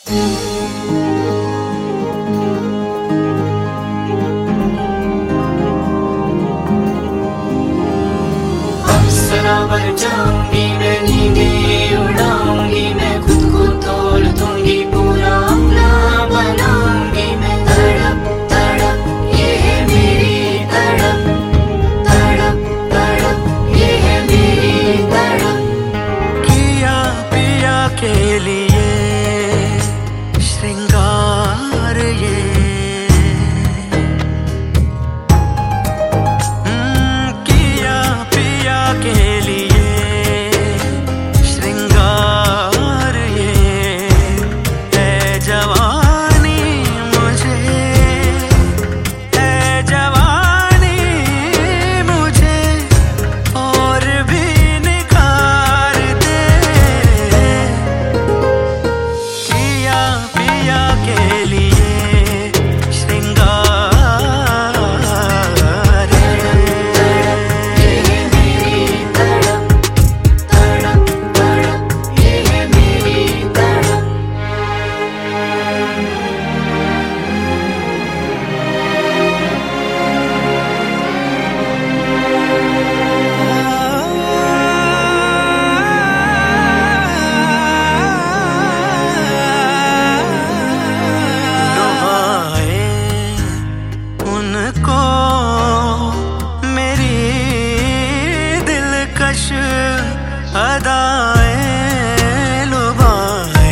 बराबर जाऊंगी मैं, नींदें उड़ाऊंगी मैं, खुद को तोड़ दूंगी, पूरा अपना बनाऊंगी मैं। तड़प तड़प ये है मेरी तड़प, तड़प तड़प ये है मेरी तड़प। किया पिया के लिए श्रृंगार ये, किया पिया के लिए श्रृंगार ये। है जवानी मुझे, है जवानी मुझे और भी निखार दे। किया पिया के लिए श्रृंगार ये है मेरी तड़प, तड़प तड़प ये है मेरी तड़प। लुभाए उनको मेरी दिलकश अदाएं, लुभाए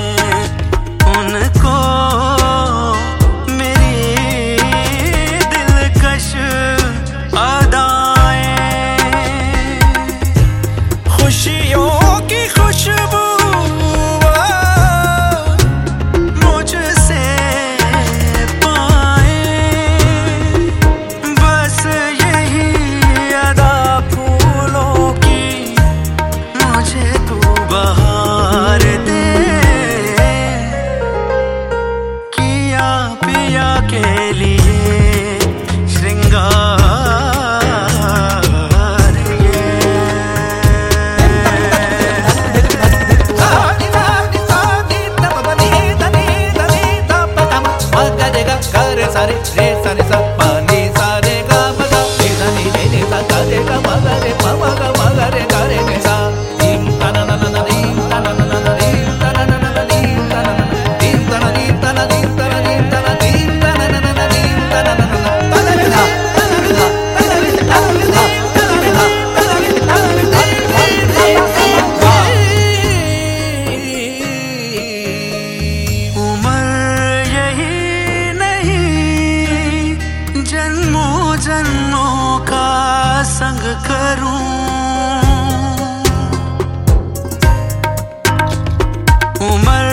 उनको मेरी दिलकश अदाएं। खुशियों की खुशबू मुझसे पाए, बस यही अदा फूलों की मुझे तू बहार दे। किया पिया के लिए श्रृंगार ये। सारे रे सारे सा पानी सारे गा मगा रे सा नी रे रे सा गा रे गा मगा रे मा मगा रे गा रे रे सा टीम ता ना ना ना ना टीम ता ना ना ना ना टीम ता ना ना ना ना टीम ता ना ना टीम ता ना टीम ता ना टीम ता ना टीम ता ना टीम ता ना ना ना टीम ता ना ना ना ता ना रे सा ता ना रे सा ता ना रे सा ता ना रे सा ता ना रे सा ता ना रे सा ता ना रे सा। उम्र यही नहीं, जन्मों जन्मों का संग करूं। उम्र